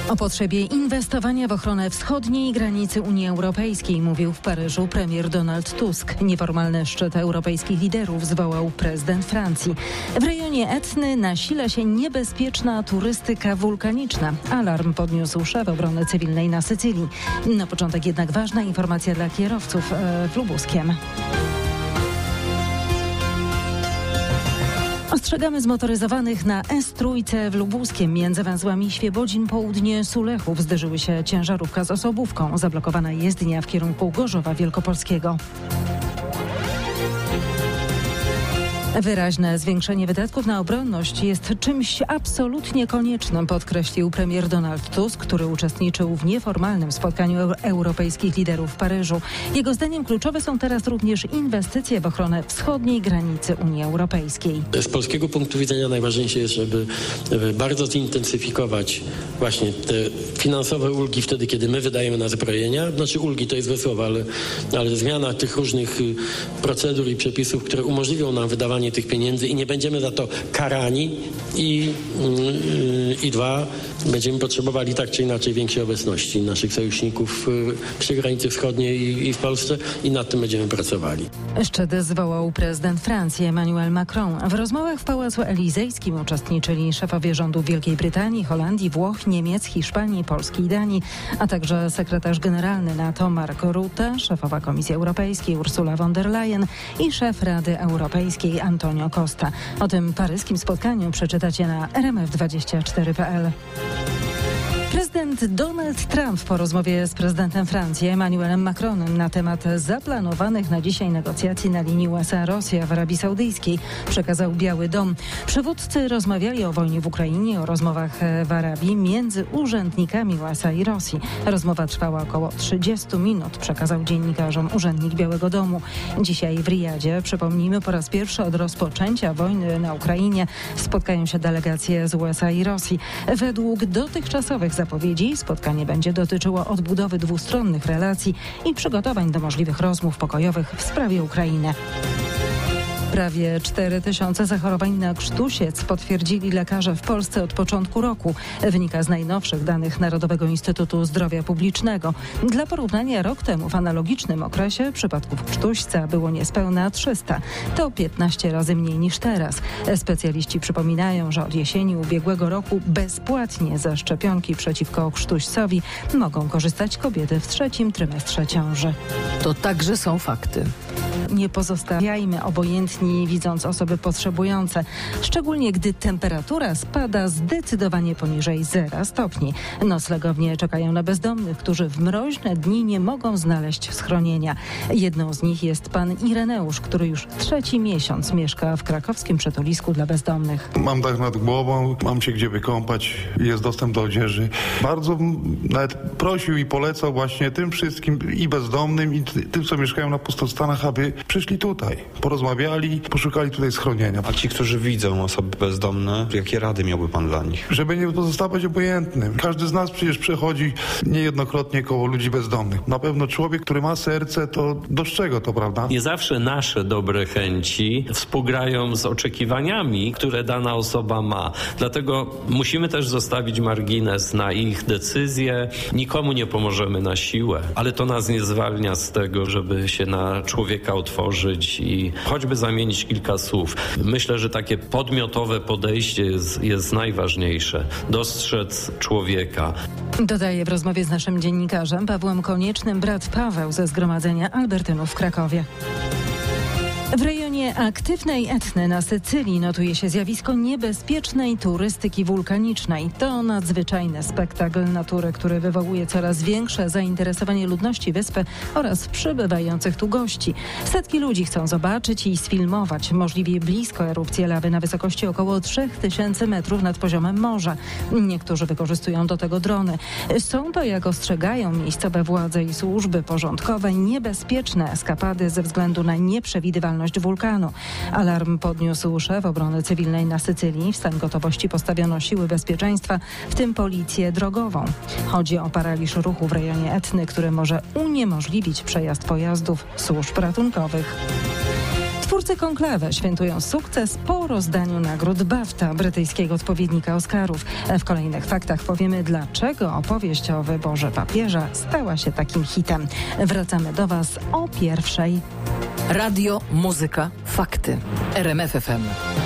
O potrzebie inwestowania w ochronę wschodniej granicy Unii Europejskiej mówił w Paryżu premier Donald Tusk. Nieformalny szczyt europejskich liderów zwołał prezydent Francji. W rejonie Etny nasila się niebezpieczna turystyka wulkaniczna. Alarm podniósł szef obrony cywilnej na Sycylii. Na początek jednak ważna informacja dla kierowców w Lubuskiem. Ostrzegamy zmotoryzowanych na S3 w Lubuskiem. Między węzłami Świebodzin Południe Sulechów zderzyły się ciężarówka z osobówką. Zablokowana jezdnia w kierunku Gorzowa Wielkopolskiego. Wyraźne zwiększenie wydatków na obronność jest czymś absolutnie koniecznym, podkreślił premier Donald Tusk, który uczestniczył w nieformalnym spotkaniu europejskich liderów w Paryżu. Jego zdaniem kluczowe są teraz również inwestycje w ochronę wschodniej granicy Unii Europejskiej. Z polskiego punktu widzenia najważniejsze jest, żeby bardzo zintensyfikować właśnie te finansowe ulgi wtedy, kiedy my wydajemy na zbrojenia. Znaczy ulgi to jest złe słowo, ale zmiana tych różnych procedur i przepisów, które umożliwią nam wydawanie tych pieniędzy i nie będziemy za to karani i dwa, będziemy potrzebowali tak czy inaczej większej obecności naszych sojuszników przy granicy wschodniej i w Polsce i nad tym będziemy pracowali. Szczyt zwołał prezydent Francji Emmanuel Macron. W rozmowach w Pałacu Elizejskim uczestniczyli szefowie rządów Wielkiej Brytanii, Holandii, Włoch, Niemiec, Hiszpanii, Polski i Danii, a także sekretarz generalny NATO Mark Rutte, szefowa Komisji Europejskiej Ursula von der Leyen i szef Rady Europejskiej Antonio Costa. O tym paryskim spotkaniu przeczytacie na rmf24.pl. Prezydent Donald Trump po rozmowie z prezydentem Francji Emmanuelem Macronem na temat zaplanowanych na dzisiaj negocjacji na linii USA-Rosja w Arabii Saudyjskiej przekazał Biały Dom. Przywódcy rozmawiali o wojnie w Ukrainie, o rozmowach w Arabii między urzędnikami USA i Rosji. Rozmowa trwała około 30 minut, przekazał dziennikarzom urzędnik Białego Domu. Dzisiaj w Riyadzie, przypomnijmy, po raz pierwszy od rozpoczęcia wojny na Ukrainie spotkają się delegacje z USA i Rosji. Według dotychczasowych zapowiedzi spotkanie będzie dotyczyło odbudowy dwustronnych relacji i przygotowań do możliwych rozmów pokojowych w sprawie Ukrainy. Prawie 4000 zachorowań na krztusiec potwierdzili lekarze w Polsce od początku roku. Wynika z najnowszych danych Narodowego Instytutu Zdrowia Publicznego. Dla porównania rok temu w analogicznym okresie przypadków krztuśca było niespełna 300. To 15 razy mniej niż teraz. Specjaliści przypominają, że od jesieni ubiegłego roku bezpłatnie ze szczepionki przeciwko krztuścowi mogą korzystać kobiety w 3. trymestrze ciąży. To także są fakty. Nie pozostawiajmy obojętni, widząc osoby potrzebujące, szczególnie gdy temperatura spada zdecydowanie poniżej 0 stopni. Noclegownie czekają na bezdomnych, którzy w mroźne dni nie mogą znaleźć schronienia. Jedną z nich jest pan Ireneusz, który już 3. miesiąc mieszka w krakowskim przytulisku dla bezdomnych. Mam dach nad głową, mam się gdzie wykąpać, jest dostęp do odzieży. Bardzo nawet prosił i polecał właśnie tym wszystkim i bezdomnym, i tym, co mieszkają na pustostanach, aby przyszli tutaj, porozmawiali, poszukali tutaj schronienia. A ci, którzy widzą osoby bezdomne, jakie rady miałby pan dla nich? Żeby nie pozostawać obojętnym. Każdy z nas przecież przechodzi niejednokrotnie koło ludzi bezdomnych. Na pewno człowiek, który ma serce, to dostrzega to, prawda? Nie zawsze nasze dobre chęci współgrają z oczekiwaniami, które dana osoba ma. Dlatego musimy też zostawić margines na ich decyzje. Nikomu nie pomożemy na siłę, ale to nas nie zwalnia z tego, żeby się na człowieka otworzyć i choćby zamienić kilka słów. Myślę, że takie podmiotowe podejście jest najważniejsze. Dostrzec człowieka. Dodaje w rozmowie z naszym dziennikarzem Pawłem Koniecznym brat Paweł ze Zgromadzenia Albertynów w Krakowie. W rejonie aktywnej Etny na Sycylii notuje się zjawisko niebezpiecznej turystyki wulkanicznej. To nadzwyczajny spektakl natury, który wywołuje coraz większe zainteresowanie ludności wyspy oraz przybywających tu gości. Setki ludzi chcą zobaczyć i sfilmować możliwie blisko erupcji lawy na wysokości około 3000 metrów nad poziomem morza. Niektórzy wykorzystują do tego drony. Są to, jak ostrzegają miejscowe władze i służby porządkowe, niebezpieczne eskapady ze względu na nieprzewidywalność wulkanu. Alarm podniósł szef obrony cywilnej na Sycylii. W stan gotowości postawiono siły bezpieczeństwa, w tym policję drogową. Chodzi o paraliż ruchu w rejonie Etny, który może uniemożliwić przejazd pojazdów służb ratunkowych. Twórcy Konklawe świętują sukces po rozdaniu nagród BAFTA, brytyjskiego odpowiednika Oscarów. W kolejnych faktach powiemy, dlaczego opowieść o wyborze papieża stała się takim hitem. Wracamy do Was o 1:00. Radio, muzyka, fakty. RMF FM.